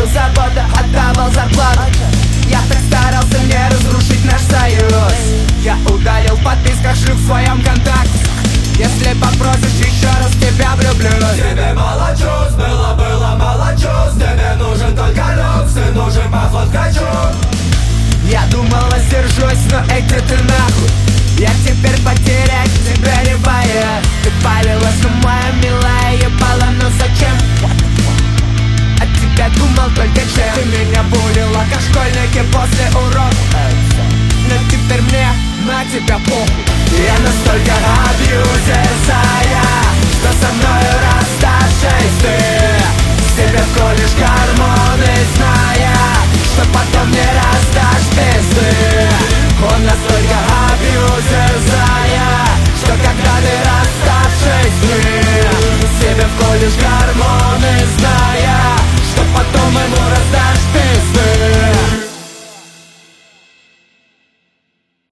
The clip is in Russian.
платил за годы, отдавал зарплату. Я так старался не разрушить наш союз. Я удалил в подписках шлюх в своем контакте. Если попросишь еще раз, тебя влюблюсь. Тебе мало чувств, было мало чувств. Тебе нужен только люкс, и нужен поход к врачу. Я думал, воздержусь, но иди ты нахуй. Я теперь потерять тебя не боюсь. Ты палилась, но моя милая ебала, но зачем? От тебя думал только чем. Ты меня булила, как школьники после урока. Но теперь мне на тебя похуй. Я настолько абьюзерзая, что со мною расставшись ты себе вколешь гормоны, зная, что потом не раздашь без